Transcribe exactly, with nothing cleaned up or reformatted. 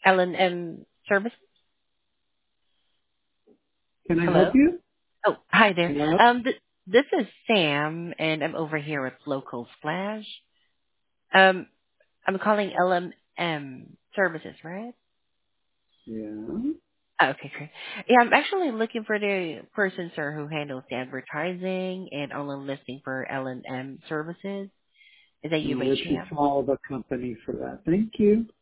L and M Service. Can I help Hello? you? Oh, hi there. Hello? Um, th- this is Sam, and I'm over here at Local Splash. Um, I'm calling L and M Services, right? Yeah. Oh, okay, great. Yeah, I'm actually looking for the person, sir, who handles the advertising and online listing for L and M Services. Is that you I'll by let you chance? call the company for that. Thank you.